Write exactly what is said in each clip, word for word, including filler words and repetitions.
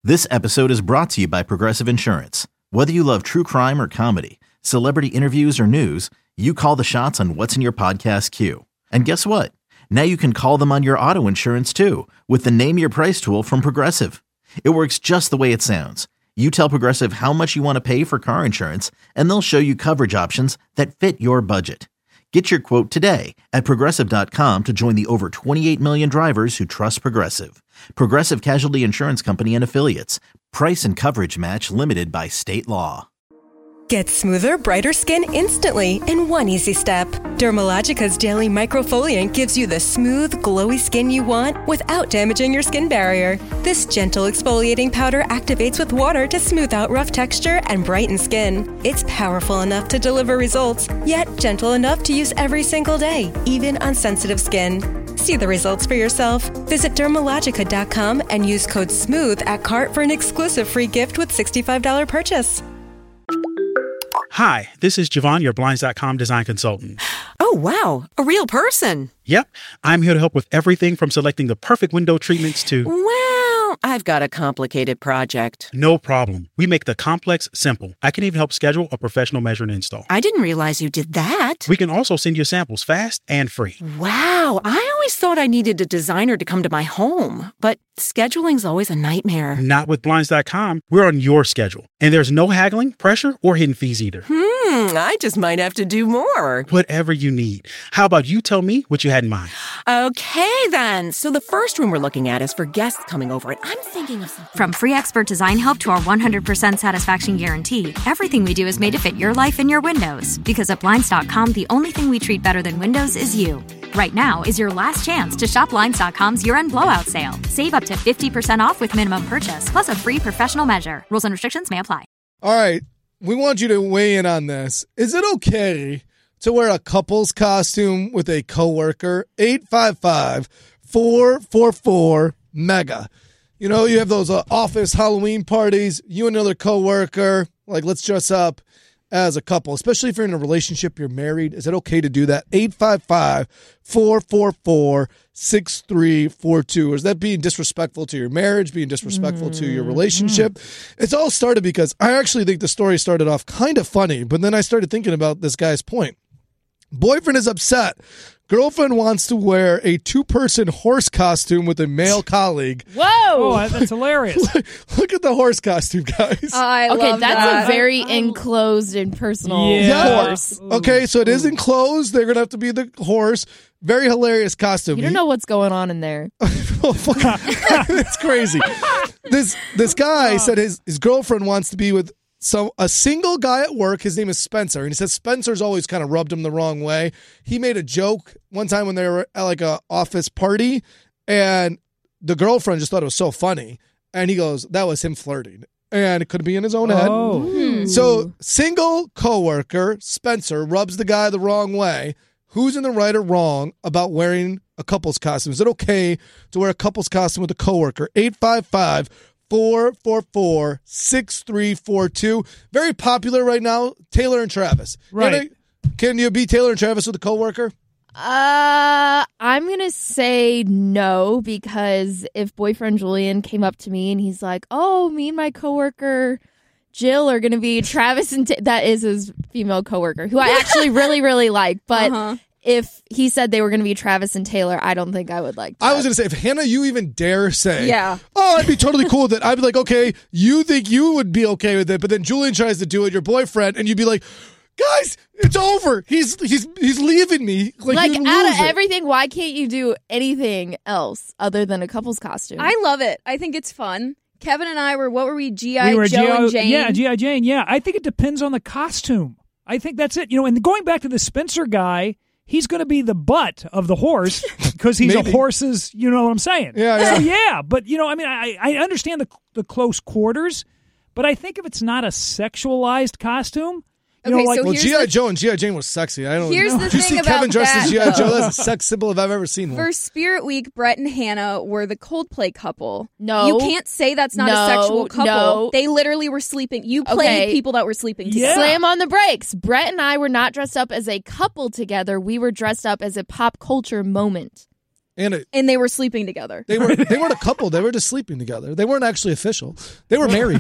This episode is brought to you by Progressive Insurance. Whether you love true crime or comedy, celebrity interviews or news, you call the shots on what's in your podcast queue. And guess what? Now you can call them on your auto insurance too with the Name Your Price tool from Progressive. It works just the way it sounds. You tell Progressive how much you want to pay for car insurance, and they'll show you coverage options that fit your budget. Get your quote today at Progressive dot com to join the over twenty-eight million drivers who trust Progressive. Progressive Casualty Insurance Company and Affiliates. Price and coverage match limited by state law. Get smoother, brighter skin instantly in one easy step. Dermalogica's Daily Microfoliant gives you the smooth, glowy skin you want without damaging your skin barrier. This gentle exfoliating powder activates with water to smooth out rough texture and brighten skin. It's powerful enough to deliver results, yet gentle enough to use every single day, even on sensitive skin. See the results for yourself. Visit Dermalogica dot com and use code SMOOTH at cart for an exclusive free gift with sixty-five dollars purchase. Hi, this is Javon, your Blinds dot com design consultant. Oh, wow. A real person. Yep. I'm here to help with everything from selecting the perfect window treatments to... Well, I've got a complicated project. No problem. We make the complex simple. I can even help schedule a professional measure and install. I didn't realize you did that. We can also send you samples fast and free. Wow. I always thought I needed a designer to come to my home, but scheduling's always a nightmare. Not with Blinds dot com. We're on your schedule. And there's no haggling, pressure, or hidden fees either. Hmm, I just might have to do more. Whatever you need. How about you tell me what you had in mind? Okay, then. So the first room we're looking at is for guests coming over, and I'm thinking of something. From free expert design help to our one hundred percent satisfaction guarantee, everything we do is made to fit your life and your windows. Because at Blinds dot com, the only thing we treat better than windows is you. Right now is your last chance to shop Blinds dot com's year-end blowout sale. Save up to fifty percent off with minimum purchase, plus a free professional measure. Rules and restrictions may apply. All right, we want you to weigh in on this. Is it okay to wear a couple's costume with a coworker? eight five five, four four four, MEGA. You know, you have those uh, office Halloween parties, you and another coworker, like let's dress up as a couple, especially if you're in a relationship, you're married. Is it okay to do that? eight five five, four four four, six three four two. Is that being disrespectful to your marriage, being disrespectful mm-hmm. to your relationship? It's all started because I actually think the story started off kind of funny, but then I started thinking about this guy's point. Boyfriend is upset. Girlfriend wants to wear a two-person horse costume with a male colleague. Whoa! Oh, that's hilarious. look, look at the horse costume, guys. I okay, love that's that. a very enclosed and personal yeah. horse. Okay, so it is enclosed. They're going to have to be the horse. Very hilarious costume. You don't know what's going on in there. oh, fuck. It's crazy. This this guy said his, his girlfriend wants to be with So a single guy at work, his name is Spencer, and he says Spencer's always kind of rubbed him the wrong way. He made a joke one time when they were at like a office party, and the girlfriend just thought it was so funny, and he goes, that was him flirting. And it could be in his own head. Oh. Hmm. So single coworker, Spencer, rubs the guy the wrong way. Who's in the right or wrong about wearing a couple's costume? Is it okay to wear a couple's costume with a coworker? eight five five, four four four, six three four two. Very popular right now, Taylor and Travis. Right. Can, I, can you be Taylor and Travis with a coworker? Uh, I'm going to say no, because if boyfriend Julian came up to me and he's like, oh, me and my coworker Jill are going to be Travis and Ta-. That is his female coworker, who I actually really, really like. But uh-huh. if he said they were going to be Travis and Taylor, I don't think I would like that. I was going to say, if Hannah, you even dare say, yeah. oh, I'd be totally cool with it. I'd be like, okay, you think you would be okay with it, but then Julian tries to do it, your boyfriend, and you'd be like, guys, it's over. He's he's he's leaving me. Like, like you out lose of it. everything, why can't you do anything else other than a couple's costume? I love it. I think it's fun. Kevin and I were, what were we, G I. We were Joe G I and Jane? Yeah, G I. Jane, yeah. I think it depends on the costume. I think that's it. You know, and going back to the Spencer guy, he's going to be the butt of the horse because he's a horse's, you know what I'm saying? Yeah, yeah. So, yeah, but, you know, I mean, I, I understand the the close quarters, but I think if it's not a sexualized costume, you Okay, know, like, so Well, here's G I. the- Joe and G I. Jane was sexy. I don't Here's know. the Did you thing see about Kevin dressed that, as G I. Joe? though. That's a sex symbol if I've ever seen one. For Spirit Week, Brett and Hannah were the Coldplay couple. No. You can't say that's not No, a sexual couple. no. They literally were sleeping. You played Okay. people that were sleeping Yeah. together. Slam on the brakes. Brett and I were not dressed up as a couple together. We were dressed up as a pop culture moment. And it, and they were sleeping together. They were they weren't a couple. They were just sleeping together. They weren't actually official. They were married.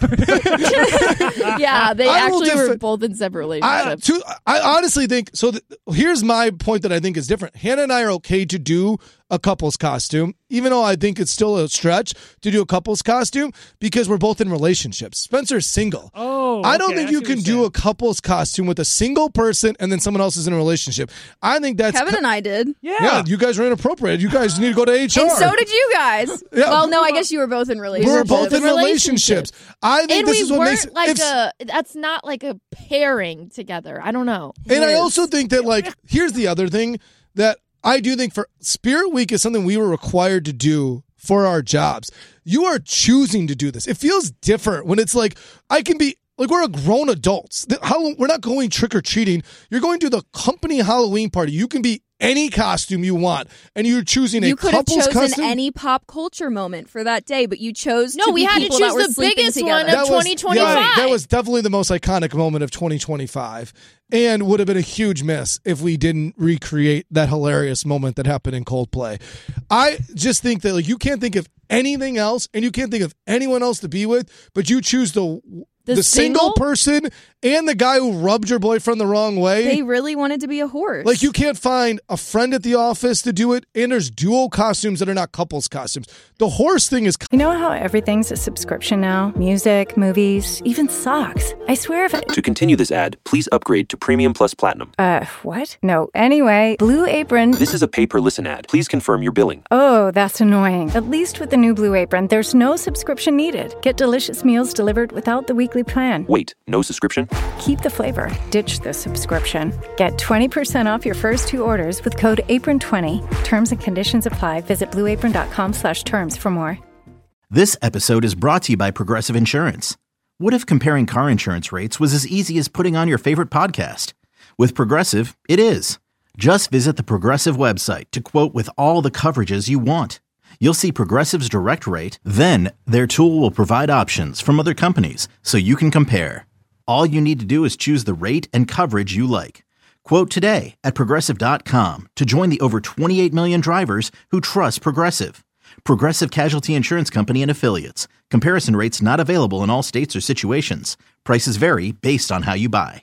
Yeah, they I will actually defi- were both in separate I, relationships. to, I honestly think so. Th- here's my point that I think is different. Hannah and I are okay to do a couple's costume, even though I think it's still a stretch to do a couple's costume because we're both in relationships. Spencer's single. Oh, I don't okay, think I you see what can you're do saying. a couple's costume with a single person and then someone else is in a relationship. I think that's Kevin and I did. Yeah. yeah. You guys are inappropriate. You guys need to go to H R. And so did you guys. Yeah. Well, no, I guess you were both in relationships. We're both in relationships. relationships. I think And this we is what weren't makes it. like if- a. That's not like a pairing together. I don't know. And I Yes. also think that, like, here's the other thing that I do think for Spirit Week is something we were required to do for our jobs. You are choosing to do this. It feels different when it's like, I can be, like, we're a grown adults. The- How, we're not going trick or treating. You're going to the company Halloween party. You can be any costume you want, and you're choosing a You could have couple's chosen costume. any pop culture moment for that day, but you chose No, to we be had to people choose that were the sleeping biggest together. one of was- twenty twenty-five. yeah, that was definitely the most iconic moment of twenty twenty-five and would have been a huge miss if we didn't recreate that hilarious moment that happened in Coldplay. I just think that, like, you can't think of anything else and you can't think of anyone else to be with, but you choose the The the single single? person and the guy who rubbed your boyfriend the wrong way. They really wanted to be a horse. Like, you can't find a friend at the office to do it, and there's dual costumes that are not couples costumes. The horse thing is You know how everything's a subscription now? Music, movies, even socks. I swear if it... To continue this ad, please upgrade to Premium Plus Platinum. Uh, what? No. Anyway, Blue Apron... This is a pay-per-listen ad. Please confirm your billing. Oh, that's annoying. At least with the new Blue Apron, there's no subscription needed. Get delicious meals delivered without the weekly plan. Wait, no subscription? Keep the flavor. Ditch the subscription. Get twenty percent off your first two orders with code apron twenty. Terms and conditions apply. Visit blueapron.com slash terms for more. This episode is brought to you by Progressive Insurance. What if comparing car insurance rates was as easy as putting on your favorite podcast? With Progressive, it is. Just visit the Progressive website to quote with all the coverages you want. You'll see Progressive's direct rate, then their tool will provide options from other companies so you can compare. All you need to do is choose the rate and coverage you like. Quote today at progressive dot com to join the over twenty-eight million drivers who trust Progressive. Progressive Casualty Insurance Company and Affiliates. Comparison rates not available in all states or situations. Prices vary based on how you buy.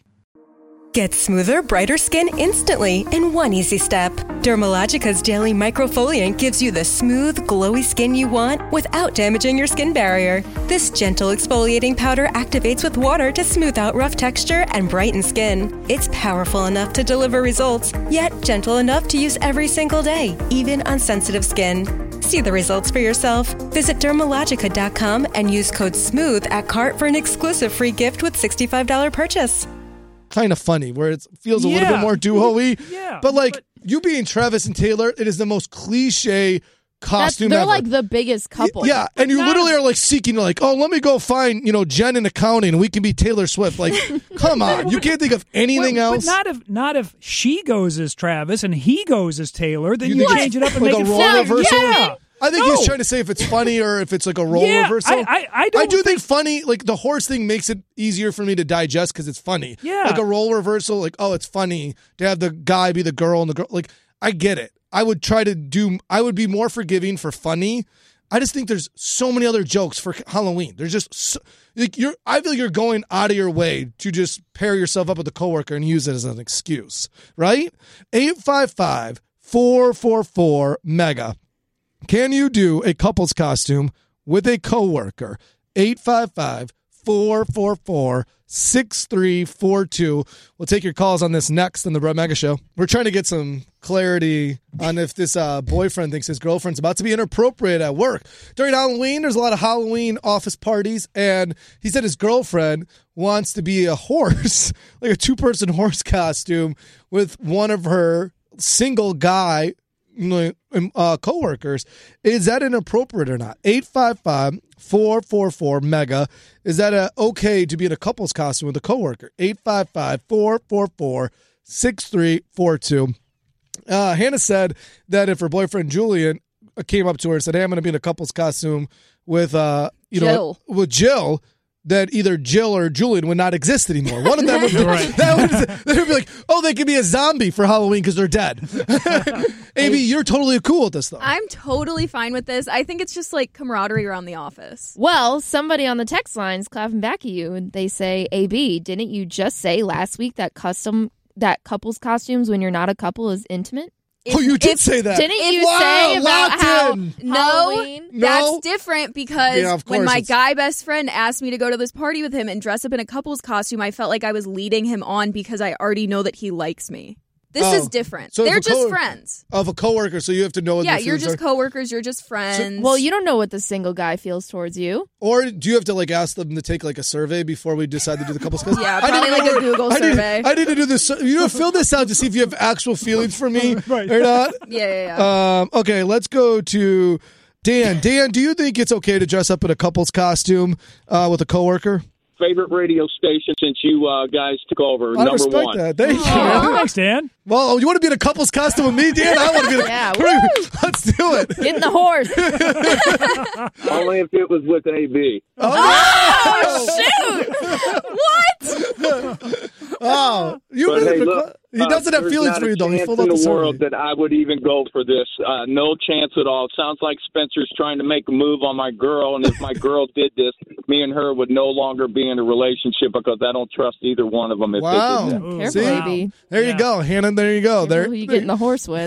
Get smoother, brighter skin instantly in one easy step. Dermalogica's Daily Microfoliant gives you the smooth, glowy skin you want without damaging your skin barrier. This gentle exfoliating powder activates with water to smooth out rough texture and brighten skin. It's powerful enough to deliver results, yet gentle enough to use every single day, even on sensitive skin. See the results for yourself. Visit dermalogica dot com and use code SMOOTH at cart for an exclusive free gift with sixty-five dollars purchase. kind of funny, where it feels a Yeah. little bit more duo-y. Yeah, but like you being Travis and Taylor, it is the most cliche That's, costume they're ever. like the biggest couple. Yeah, and you literally are like seeking, like, oh, let me go find, you know, Jen in accounting, and we can be Taylor Swift. Like, come on, you can't think of anything Well, else. But not if not if she goes as Travis and he goes as Taylor, then you, think change it it's up and like make a it role funny. reversal? Yeah. I think No. he's trying to say if it's funny or if it's like a role Yeah, reversal. I- I- I don't do think funny, like the horse thing makes it easier for me to digest because it's funny. Yeah. Like a role reversal, like, oh, it's funny to have the guy be the girl and the girl. Like, I get it. I would try to do, I would be more forgiving for funny. I just think there's so many other jokes for Halloween. There's just, so, like, you're, I feel like you're going out of your way to just pair yourself up with a coworker and use it as an excuse, right? eight five five, four four four, MEGA. Can you do a couple's costume with a coworker? eight five five, four four four, six three four two. We'll take your calls on this next on the Brett Mega Show. We're trying to get some clarity on if this uh, boyfriend thinks his girlfriend's about to be inappropriate at work. During Halloween, there's a lot of Halloween office parties, and he said his girlfriend wants to be a horse, like a two-person horse costume with one of her single guy uh, co-workers. Is that inappropriate or not? eight five five, four four four, MEGA. Is that a, okay to be in a couple's costume with a coworker? eight five five, four four four, six three four two. Uh, Hannah said that if her boyfriend Julian came up to her and said, hey, I'm going to be in a couple's costume with, uh, you Jill. know, with Jill, that either Jill or Julian would not exist anymore. One of them would, Right. that would, they would be like, oh, they could be a zombie for Halloween because they're dead. A B, you're totally cool with this, though. I'm totally fine with this. I think it's just like camaraderie around the office. Well, somebody on the text line's clapping back at you, and they say, A B, didn't you just say last week that custom that couples costumes when you're not a couple is intimate? Oh, you did say that. Didn't you Wow, say about locked how in. No, Halloween? that's No. different because Yeah, of when course my it's- guy best friend asked me to go to this party with him and dress up in a couple's costume, I felt like I was leading him on because I already know that he likes me. This Oh. is different. So if They're a just co- friends. Of a coworker, so you have to know what Yeah, their you're feelings just are. coworkers. You're just friends. Well, you don't know what the single guy feels towards you. Or do you have to like ask them to take like a survey before we decide to do the couples costume? Yeah, I probably didn't like know a Google I need- survey. I need to do this. You know, fill this out to see if you have actual feelings for me Right. or not. Yeah, yeah, yeah. Um, okay, let's go to Dan. Dan, do you think it's okay to dress up in a couple's costume uh, with a coworker? Favorite radio station since you uh, guys took over. I number respect one. that. Thank you. Oh, thanks, Dan. Well, you want to be in a couple's costume with me, Dan? I want to be in a Yeah, Let's do it. Get in the horse. Only if it was with A B. Oh, shoot! What? Oh, you But really hey, look, he uh, doesn't have there's feelings not for a you, though. He chance filled in out the the survey. world that I would even go for this. Uh, no chance at all. It sounds like Spencer's trying to make a move on my girl, and if my girl did this, me and her would no longer be in a relationship because I don't trust either one of them if Wow. they did that. Ooh. Careful, See? baby. There Yeah. you go, Hannah. There you go. There. Who you getting the horse with?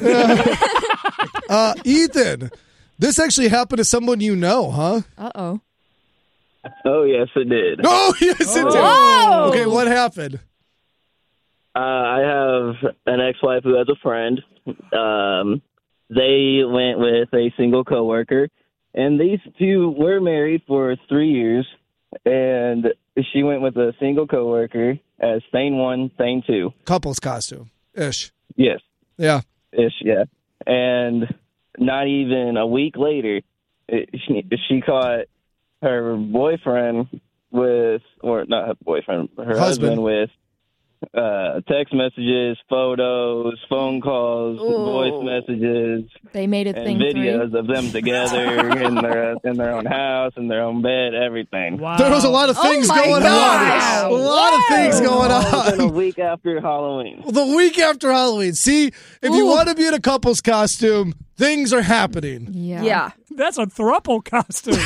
Uh, Ethan, this actually happened to someone you know, huh? Uh-oh. Oh, yes, it did. Oh, yes, it did. Whoa! Okay, what happened? Uh, I have an ex-wife who has a friend. Um, they went with a single coworker, and these two were married for three years, and she went with a single coworker as thing one, thing two. Couple's costume. Ish. Yes, Yeah. ish, yeah. And not even a week later, it, she, she caught her boyfriend with, or not her boyfriend, her husband, Husband. with uh, text messages, photos, phone calls, Ooh. voice messages, They made it and thing videos three. of them together in their in their own house, in their own bed, everything. Wow. There was a lot of things Oh my going gosh. on. A lot of things going Within a on. week after Halloween. The week after Halloween. See, if you Ooh. want to be in a couple's costume, things are happening. Yeah. Yeah. That's a throuple costume.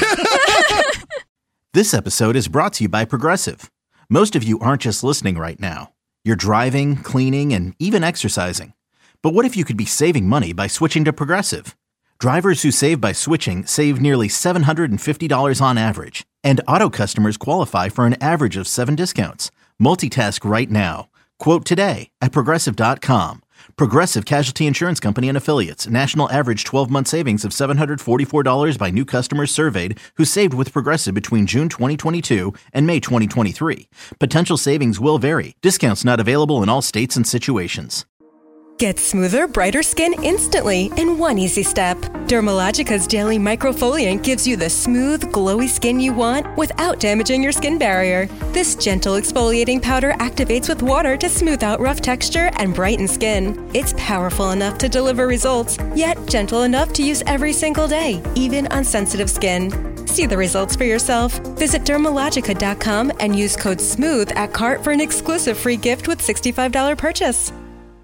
This episode is brought to you by Progressive. Most of you aren't just listening right now. You're driving, cleaning, and even exercising. But what if you could be saving money by switching to Progressive? Drivers who save by switching save nearly seven hundred fifty dollars on average. And auto customers qualify for an average of seven discounts. Multitask right now. Quote today at Progressive dot com. Progressive Casualty Insurance Company and Affiliates. National average twelve-month savings of seven hundred forty-four dollars by new customers surveyed who saved with Progressive between June twenty twenty-two and May twenty twenty-three. Potential savings will vary. Discounts not available in all states and situations. Get smoother, brighter skin instantly in one easy step. Dermalogica's Daily Microfoliant gives you the smooth, glowy skin you want without damaging your skin barrier. This gentle exfoliating powder activates with water to smooth out rough texture and brighten skin. It's powerful enough to deliver results, yet gentle enough to use every single day, even on sensitive skin. See the results for yourself. Visit Dermalogica dot com and use code SMOOTH at cart for an exclusive free gift with sixty-five dollars purchase.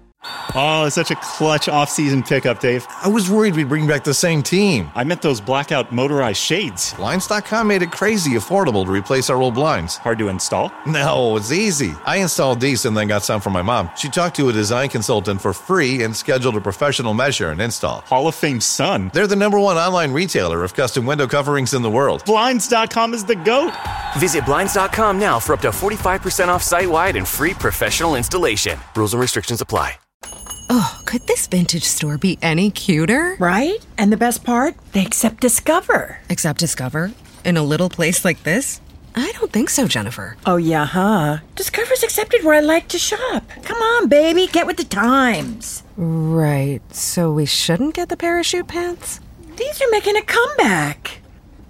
Oh, it's such a clutch off-season pickup, Dave. I was worried we'd bring back the same team. I meant those blackout motorized shades. Blinds dot com made it crazy affordable to replace our old blinds. Hard to install? No, it's easy. I installed these and then got some for my mom. She talked to a design consultant for free and scheduled a professional measure and install. Hall of Fame son. They're the number one online retailer of custom window coverings in the world. Blinds dot com is the GOAT. Visit Blinds dot com now for up to forty-five percent off site-wide and free professional installation. Rules and restrictions apply. Oh, could this vintage store be any cuter? Right? And the best part? They accept Discover. Accept Discover? In a little place like this? I don't think so, Jennifer. Oh, yeah, huh? Discover's accepted where I like to shop. Come on, baby, get with the times. Right, so we shouldn't get the parachute pants? These are making a comeback.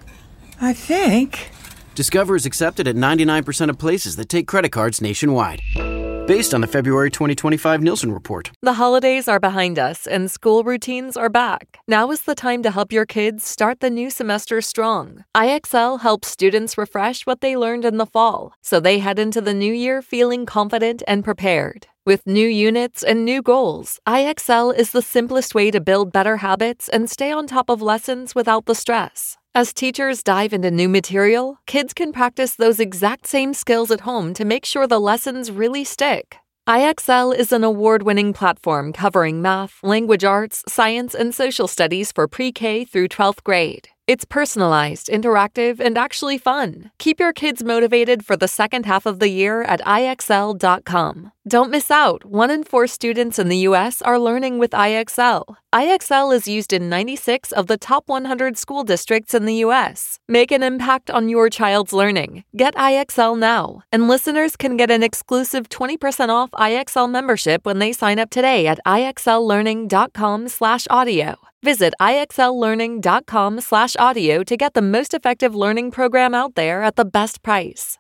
I think. Discover is accepted at ninety-nine percent of places that take credit cards nationwide. based on the February twenty twenty-five Nielsen report. The holidays are behind us and school routines are back. Now is the time to help your kids start the new semester strong. I X L helps students refresh what they learned in the fall, so they head into the new year feeling confident and prepared. With new units and new goals, I X L is the simplest way to build better habits and stay on top of lessons without the stress. As teachers dive into new material, kids can practice those exact same skills at home to make sure the lessons really stick. I X L is an award-winning platform covering math, language arts, science, and social studies for pre-K through twelfth grade. It's personalized, interactive, and actually fun. Keep your kids motivated for the second half of the year at I X L dot com. Don't miss out. One in four students in the U S are learning with I X L. I X L is used in ninety-six of the top one hundred school districts in the U S. Make an impact on your child's learning. Get I X L now. And listeners can get an exclusive twenty percent off I X L membership when they sign up today at I X L learning dot com slash audio. Visit I X L learning dot com slash audio to get the most effective learning program out there at the best price.